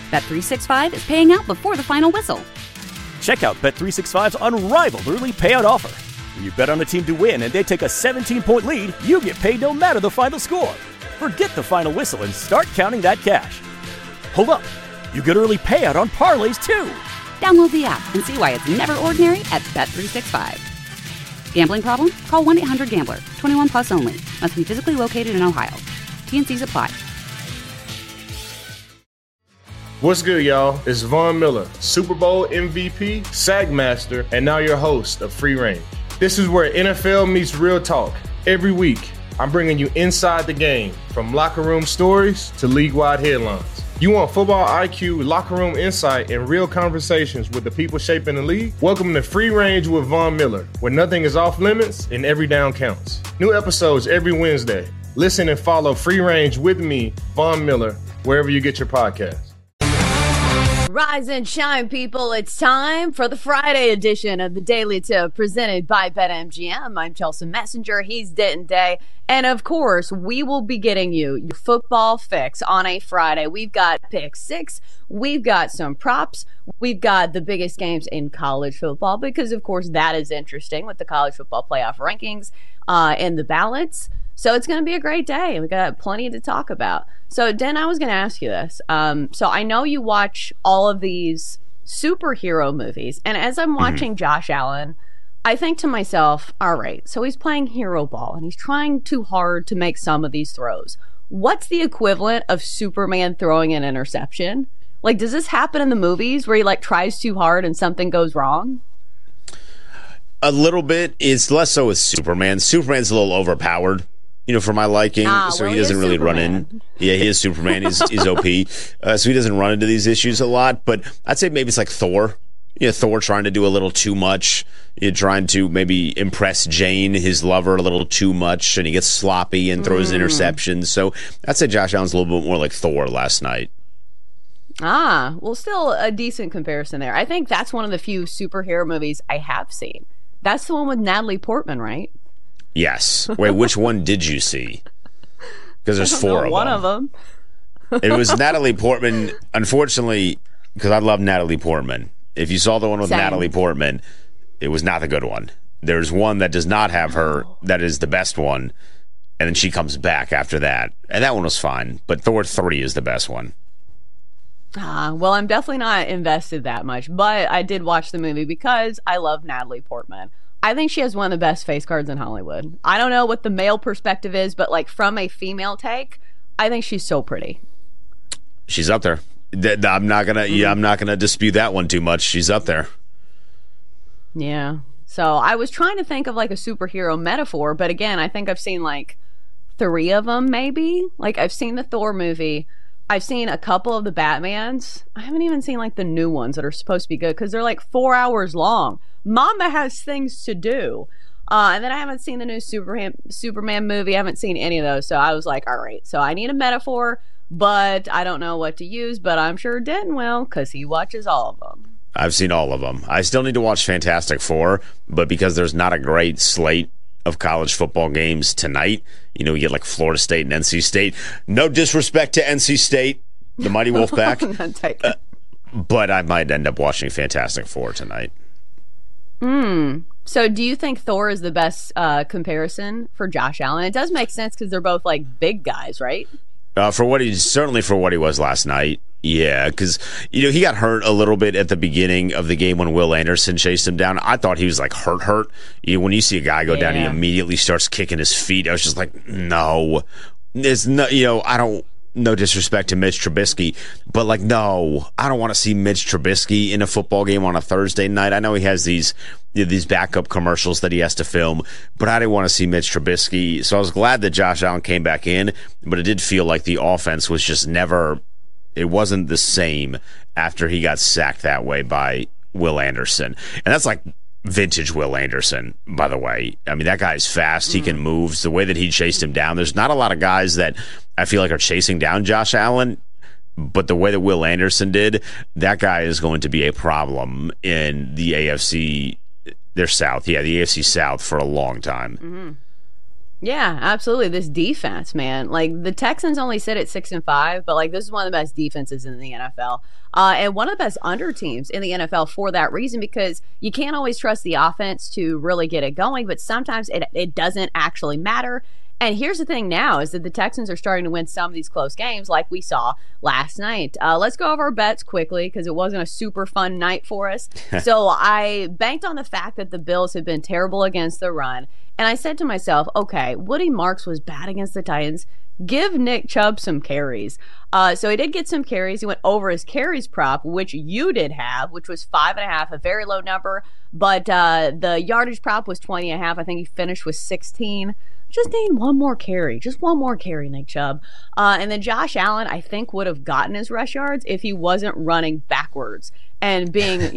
Bet365 is paying out before the final whistle. Check out Bet365's unrivaled early payout offer. When you bet on a team to win and they take a 17-point lead, you get paid no matter the final score. Forget the final whistle and start counting that cash. Hold up. You get early payout on parlays, too. Download the app and see why it's never ordinary at Bet365. Gambling problem? Call 1-800-GAMBLER. 21 plus only. Must be physically located in Ohio. T&Cs apply. What's good, y'all? It's Von Miller, Super Bowl MVP, Sack Master, and now your host of Free Range. This is where NFL meets real talk. Every week, I'm bringing you inside the game, from locker room stories to league-wide headlines. You want football IQ, locker room insight, and real conversations with the people shaping the league? Welcome to Free Range with Von Miller, where nothing is off limits and every down counts. New episodes every Wednesday. Listen and follow Free Range with me, Von Miller, wherever you get your podcasts. Rise and shine, people. It's time for the Friday edition of the Daily Tip presented by BetMGM. I'm Chelsea Messenger. He's Denton Day. And of course, we will be getting you your football fix on a Friday. We've got pick six. We've got some props. We've got the biggest games in college football because, of course, that is interesting with the college football playoff rankings and the ballots. So it's going to be a great day, and we've got plenty to talk about. So, Den, I was going to ask you this. So I know you watch all of these superhero movies, and as I'm watching Josh Allen, I think to myself, all right, so he's playing hero ball, and he's trying too hard to make some of these throws. What's the equivalent of Superman throwing an interception? Like, does this happen in the movies where he, like, tries too hard and something goes wrong? A little bit. It's less so with Superman. Superman's a little overpowered, for my liking. So he doesn't really run in. Yeah, he is Superman. He's OP. So he doesn't run into these issues a lot. But I'd say maybe it's like Thor. Thor trying to do a little too much. Trying to maybe impress Jane, his lover, a little too much. And he gets sloppy and throws interceptions. So I'd say Josh Allen's a little bit more like Thor last night. Well, still a decent comparison there. I think that's one of the few superhero movies I have seen. That's the one with Natalie Portman, right? Yes. Wait, which one did you see? Because there's four of them. One of them. It was Natalie Portman. Unfortunately, because I love Natalie Portman. If you saw the one with Natalie Portman, it was not the good one. There's one that does not have her. That is the best one. And then she comes back after that. And that one was fine. But Thor 3 is the best one. Well, I'm definitely not invested that much. But I did watch the movie because I love Natalie Portman. I think she has one of the best face cards in Hollywood. I don't know what the male perspective is, but like from a female take, I think she's so pretty. She's up there. I'm not gonna dispute that one too much. She's up there. Yeah. So I was trying to think of like a superhero metaphor, but again, I think I've seen like 3 of them maybe. Like I've seen the Thor movie. I've seen a couple of the Batmans. I haven't even seen like the new ones that are supposed to be good because they're like 4 hours long. Mama has things to do. And then I haven't seen the new Superman movie. I haven't seen any of those. So I was like, all right, so I need a metaphor, but I don't know what to use. But I'm sure Den will because he watches all of them. I've seen all of them. I still need to watch Fantastic Four, but because there's not a great slate of college football games tonight, we get like Florida State and NC State. No disrespect to NC State, the mighty Wolfpack. But I might end up watching Fantastic Four tonight. So do you think Thor is the best comparison for Josh Allen? It does make sense because they're both like big guys, right? For what he was last night. Yeah, because he got hurt a little bit at the beginning of the game when Will Anderson chased him down. I thought he was like hurt. When you see a guy go down, he immediately starts kicking his feet. I was just like, no, there's no, I don't. No disrespect to Mitch Trubisky, but like, no, I don't want to see Mitch Trubisky in a football game on a Thursday night. I know he has these backup commercials that he has to film, but I didn't want to see Mitch Trubisky. So I was glad that Josh Allen came back in, but it did feel like the offense was just it wasn't the same after he got sacked that way by Will Anderson. And that's like vintage Will Anderson, by the way. I mean, that guy's fast. He can move. The way that he chased him down, there's not a lot of guys that I feel like are chasing down Josh Allen, but the way that Will Anderson did, that guy is going to be a problem in the AFC, the AFC South for a long time. Yeah, absolutely. This defense, man. Like the Texans only sit at 6-5, but like this is one of the best defenses in the NFL. And one of the best under teams in the NFL for that reason, because you can't always trust the offense to really get it going, but sometimes it doesn't actually matter. And here's the thing now is that the Texans are starting to win some of these close games like we saw last night. Let's go over our bets quickly because it wasn't a super fun night for us. So I banked on the fact that the Bills have been terrible against the run. And I said to myself, okay, Woody Marks was bad against the Titans. Give Nick Chubb some carries. So he did get some carries. He went over his carries prop, which you did have, which was 5.5, a very low number. But the yardage prop was 20.5. I think he finished with 16. Just need one more carry. Just one more carry, Nick Chubb. And then Josh Allen, I think, would have gotten his rush yards if he wasn't running backwards and being,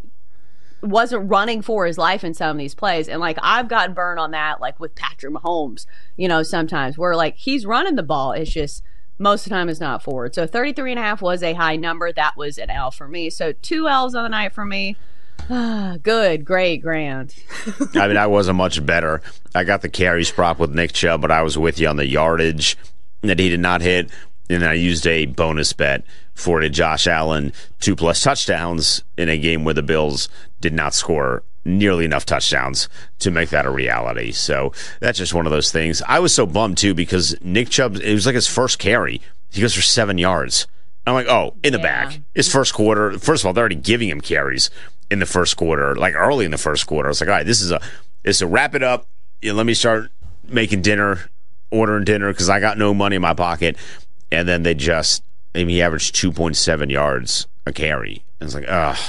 wasn't running for his life in some of these plays. And, like, I've gotten burned on that, like, with Patrick Mahomes, sometimes where, like, he's running the ball. It's just most of the time it's not forward. So 33.5 was a high number. That was an L for me. So 2 L's on the night for me. Good, great, grand. I mean, I wasn't much better. I got the carries prop with Nick Chubb, but I was with you on the yardage that he did not hit. And I used a bonus bet for the Josh Allen 2+ touchdowns in a game where the Bills did not score nearly enough touchdowns to make that a reality. So that's just one of those things. I was so bummed, too, because Nick Chubb, it was like his first carry. He goes for 7 yards. I'm like, oh, in the bag. His first quarter, first of all, they're already giving him carries in the first quarter, like early in the first quarter. I was like, all right, this is a wrap it up. Let me start making dinner, ordering dinner, because I got no money in my pocket. And then he averaged 2.7 yards a carry. And it's like, ugh.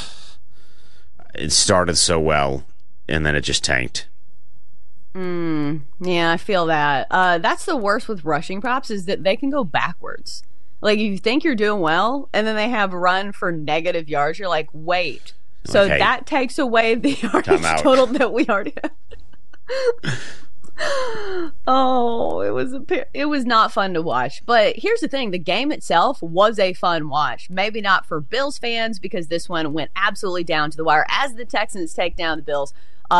It started so well, and then it just tanked. Yeah, I feel that. That's the worst with rushing props is that they can go backwards. Like, you think you're doing well, and then they have run for negative yards. You're like, wait. So okay, that takes away the yardage total that we already have. Oh, it was not fun to watch. But here's the thing. The game itself was a fun watch. Maybe not for Bills fans because this one went absolutely down to the wire as the Texans take down the Bills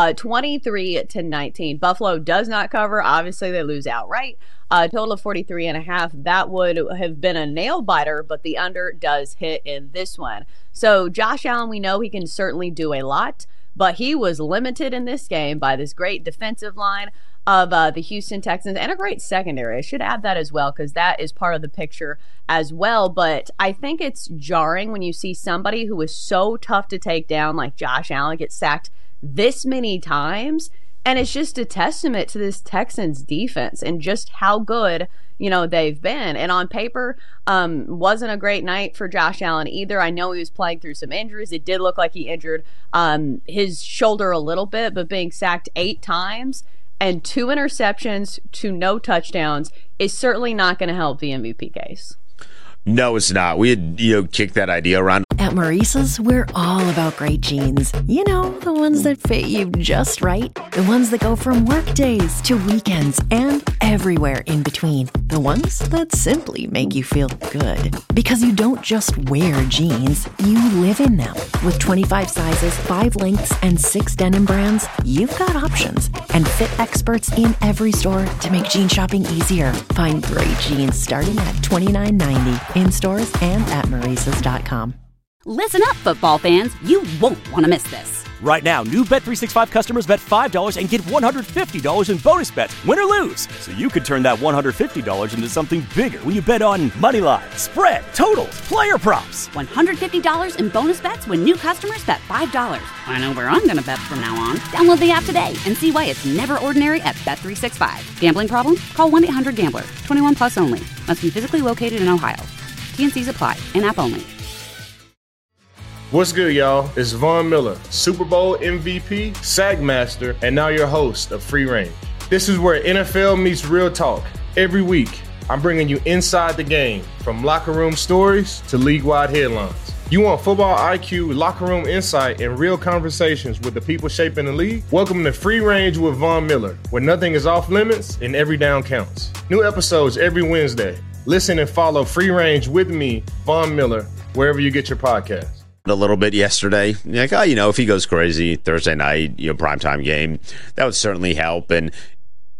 23-19. Buffalo does not cover. Obviously, they lose outright. Total of 43.5. That would have been a nail biter, but the under does hit in this one. So Josh Allen, we know he can certainly do a lot, but he was limited in this game by this great defensive line of the Houston Texans and a great secondary. I should add that as well because that is part of the picture as well. But I think it's jarring when you see somebody who is so tough to take down like Josh Allen get sacked this many times. And it's just a testament to this Texans defense and just how good, they've been. And on paper, wasn't a great night for Josh Allen either. I know he was playing through some injuries. It did look like he injured his shoulder a little bit, but being sacked 8 times and 2 interceptions to no touchdowns is certainly not going to help the MVP case. No, it's not. We had, kicked that idea around. At Maurice's, we're all about great jeans. The ones that fit you just right. The ones that go from work days to weekends and everywhere in between. The ones that simply make you feel good. Because you don't just wear jeans, you live in them. With 25 sizes, 5 lengths, and 6 denim brands, you've got options. And fit experts in every store to make jean shopping easier. Find great jeans starting at $29.90 in stores and at Maurices.com. Listen up, football fans. You won't want to miss this. Right now, new Bet365 customers bet $5 and get $150 in bonus bets, win or lose. So you could turn that $150 into something bigger when you bet on money line, spread, totals, player props. $150 in bonus bets when new customers bet $5. I know where I'm going to bet from now on. Download the app today and see why it's never ordinary at Bet365. Gambling problem? Call 1-800-GAMBLER. 21 plus only. Must be physically located in Ohio. T&Cs apply. In-app only. What's good, y'all? It's Von Miller, Super Bowl MVP, SAG Master, and now your host of Free Range. This is where NFL meets real talk. Every week, I'm bringing you inside the game, from locker room stories to league-wide headlines. You want football IQ, locker room insight, and real conversations with the people shaping the league? Welcome to Free Range with Von Miller, where nothing is off limits and every down counts. New episodes every Wednesday. Listen and follow Free Range with me, Von Miller, wherever you get your podcasts. A little bit yesterday, like, if he goes crazy Thursday night, primetime game, that would certainly help. And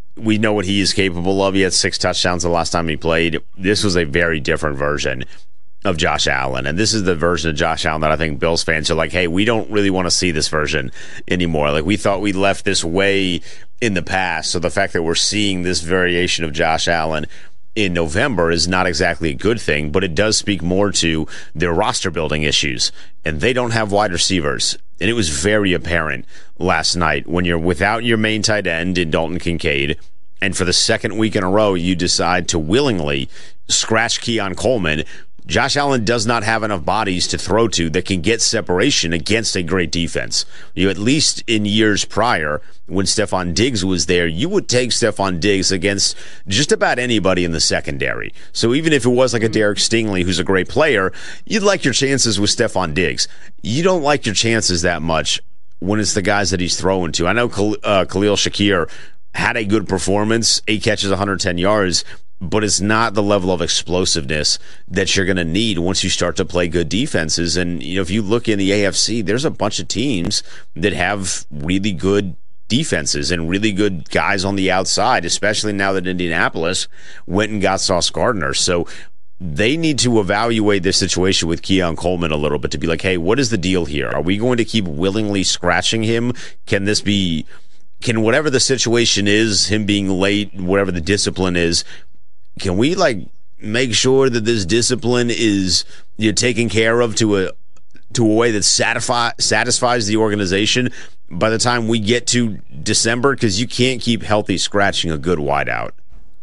we know what he is capable of. He had 6 touchdowns the last time he played. This was a very different version of Josh Allen. And this is the version of Josh Allen that I think Bills fans are like, hey, we don't really want to see this version anymore. Like, we thought we left this way in the past. So the fact that we're seeing this variation of Josh Allen in November is not exactly a good thing, but it does speak more to their roster building issues. And they don't have wide receivers. And it was very apparent last night when you're without your main tight end in Dalton Kincaid, and for the second week in a row, you decide to willingly scratch Keon Coleman. Josh Allen does not have enough bodies to throw to that can get separation against a great defense. At least in years prior, when Stephon Diggs was there, you would take Stephon Diggs against just about anybody in the secondary. So even if it was like a Derek Stingley, who's a great player, you'd like your chances with Stephon Diggs. You don't like your chances that much when it's the guys that he's throwing to. I know Khalil Shakir had a good performance, 8 catches, 110 yards, but it's not the level of explosiveness that you're going to need once you start to play good defenses. And, if you look in the AFC, there's a bunch of teams that have really good defenses and really good guys on the outside, especially now that Indianapolis went and got Sauce Gardner. So they need to evaluate this situation with Keon Coleman a little bit to be like, hey, what is the deal here? Are we going to keep willingly scratching him? Can whatever the situation is, him being late, whatever the discipline is, can we make sure that this discipline is taken care of to a way that satisfies the organization by the time we get to December? Because you can't keep healthy scratching a good wideout.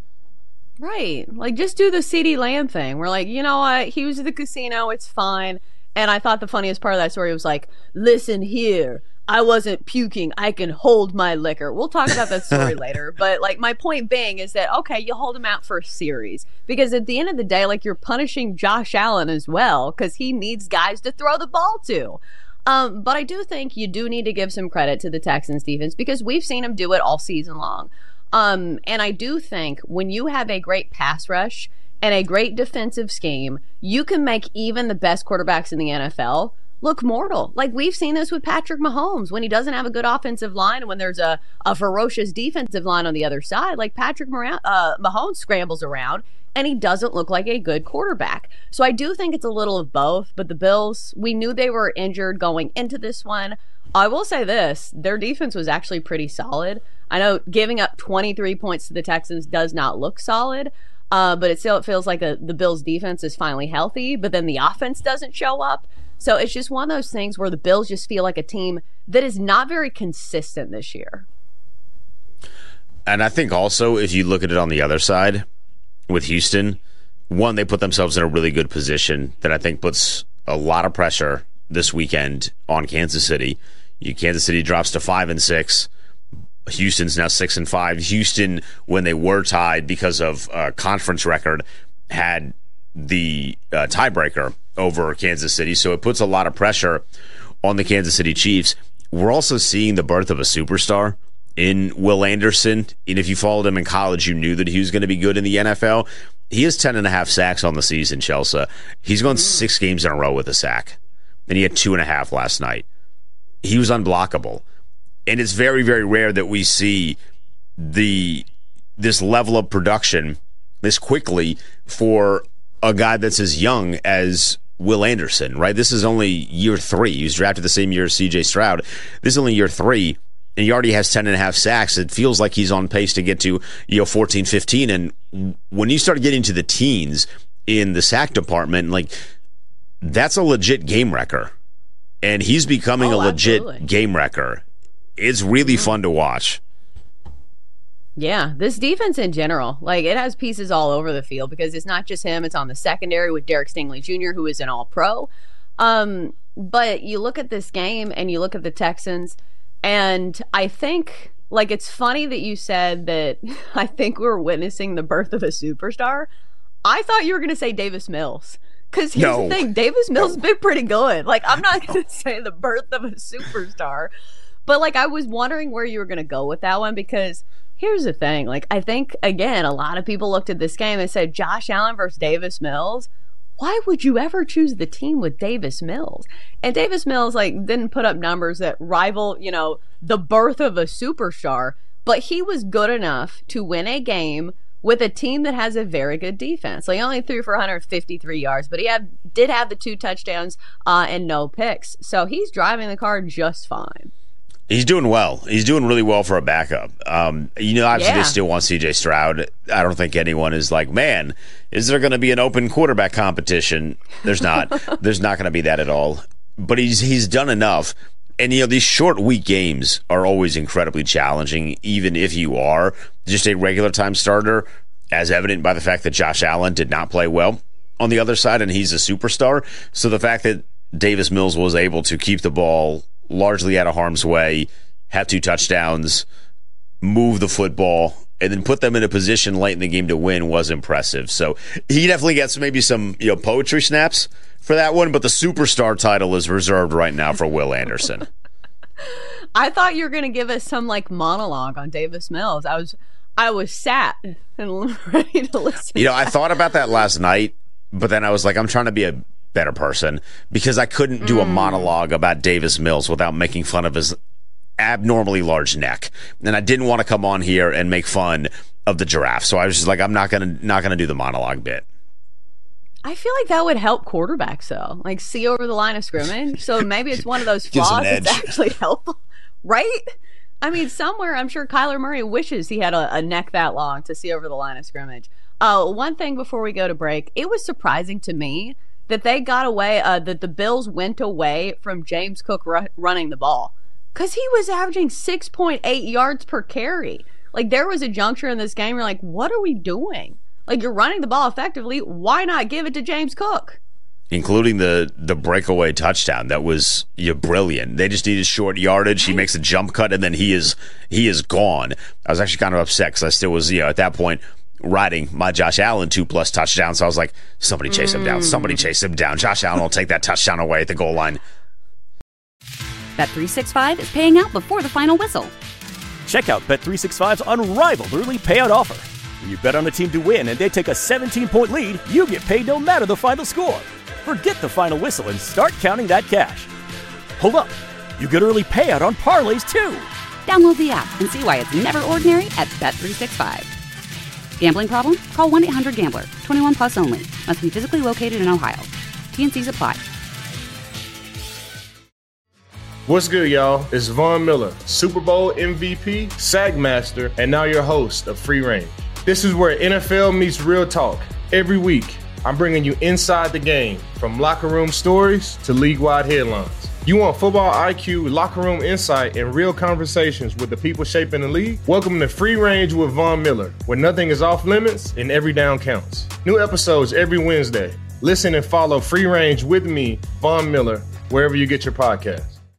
Right. Just do the CeeDee Lamb thing. We're like, you know what? He was at the casino. It's fine. And I thought the funniest part of that story was listen here. I wasn't puking. I can hold my liquor. We'll talk about that story later. But my point being is that, okay, you hold him out for a series because at the end of the day, you're punishing Josh Allen as well because he needs guys to throw the ball to. But I do think you do need to give some credit to the Texans defense because we've seen him do it all season long. And I do think when you have a great pass rush and a great defensive scheme, you can make even the best quarterbacks in the NFL look mortal. We've seen this with Patrick Mahomes when he doesn't have a good offensive line and when there's a ferocious defensive line on the other side. Patrick Mahomes scrambles around and he doesn't look like a good quarterback. So I do think it's a little of both, but the Bills, we knew they were injured going into this one. I will say this, their defense was actually pretty solid. I know giving up 23 points to the Texans does not look solid, but it feels like the Bills defense is finally healthy, but then the offense doesn't show up. So it's just one of those things where the Bills just feel like a team that is not very consistent this year. And I think also, if you look at it on the other side with Houston, one, they put themselves in a really good position that I think puts a lot of pressure this weekend on Kansas City. Kansas City drops to 5-6. Houston's now 6-5. Houston, when they were tied because of conference record, had the tiebreaker over Kansas City, so it puts a lot of pressure on the Kansas City Chiefs. We're also seeing the birth of a superstar in Will Anderson. And if you followed him in college, you knew that he was going to be good in the NFL. He has 10.5 sacks on the season, Chelsea. He's gone 6 games in a row with a sack, and he had 2.5 last night. He was unblockable. And it's very, very rare that we see this level of production this quickly for a guy that's as young as Will Anderson, right? This is only year 3. He was drafted the same year as C.J. Stroud. This is only year 3, and he already has 10.5 sacks. It feels like he's on pace to get to 14, 15. And when you start getting to the teens in the sack department, that's a legit game wrecker. And he's becoming a legit game wrecker. It's really fun to watch. Yeah, this defense in general, it has pieces all over the field because it's not just him. It's on the secondary with Derek Stingley Jr., who is an all-pro. But you look at this game and you look at the Texans, and I think, it's funny that you said that I think we're witnessing the birth of a superstar. I thought you were going to say Davis Mills. Because here's the thing, Davis Mills has been pretty good. I'm not going to say the birth of a superstar. But, I was wondering where you were going to go with that one because here's the thing. I think, again, a lot of people looked at this game and said, Josh Allen versus Davis Mills. Why would you ever choose the team with Davis Mills? And Davis Mills, didn't put up numbers that rival, the birth of a superstar. but he was good enough to win a game with a team that has a very good defense. He only threw for 153 yards, but he did have the 2 touchdowns and no picks. So he's driving the car just fine. He's doing well. He's doing really well for a backup. Obviously they still want C.J. Stroud. I don't think anyone is like, man, is there going to be an open quarterback competition? There's not. There's not going to be that at all. But he's done enough. And, these short week games are always incredibly challenging, even if you are just a regular time starter, as evident by the fact that Josh Allen did not play well on the other side, and he's a superstar. So the fact that Davis Mills was able to keep the ball largely out of harm's way, have 2 touchdowns, move the football, and then put them in a position late in the game to win was impressive. So he definitely gets maybe some poetry snaps for that one, but the superstar title is reserved right now for Will Anderson. I thought you were going to give us some monologue on Davis Mills. I was sat and ready to listen. I thought about that last night, but then I was like, I'm trying to be a better person because I couldn't do a monologue about Davis Mills without making fun of his abnormally large neck, and I didn't want to come on here and make fun of the giraffe. So I was just like, I'm not gonna do the monologue bit. I feel like that would help quarterbacks, though. See over the line of scrimmage. So maybe it's one of those flaws that's actually helpful, right? I mean, somewhere I'm sure Kyler Murray wishes he had a neck that long to see over the line of scrimmage. One thing before we go to break, it was surprising to me that they got away, that the Bills went away from James Cook running the ball. Because he was averaging 6.8 yards per carry. There was a juncture in this game where you're like, what are we doing? You're running the ball effectively. Why not give it to James Cook? Including the breakaway touchdown. That was brilliant. They just needed short yardage. He makes a jump cut, and then he is gone. I was actually kind of upset because I still was, at that point, riding my Josh Allen 2+ touchdowns. So I was like, somebody chase him down. Somebody chase him down. Josh Allen will take that touchdown away at the goal line. Bet365 is paying out before the final whistle. Check out Bet365's unrivaled early payout offer. When you bet on a team to win and they take a 17-point lead, you get paid no matter the final score. Forget the final whistle and start counting that cash. Hold up. You get early payout on parlays, too. Download the app and see why it's never ordinary at Bet365. Gambling problem? Call 1-800-GAMBLER. 21 plus only. Must be physically located in Ohio. T&Cs apply. What's good, y'all? It's Von Miller, Super Bowl MVP, Sagmaster, and now your host of Free Range. This is where NFL meets real talk. Every week, I'm bringing you inside the game, from locker room stories to league-wide headlines. You want football IQ, locker room insight, and real conversations with the people shaping the league? Welcome to Free Range with Von Miller, where nothing is off limits and every down counts. New episodes every Wednesday. Listen and follow Free Range with me, Von Miller, wherever you get your podcasts.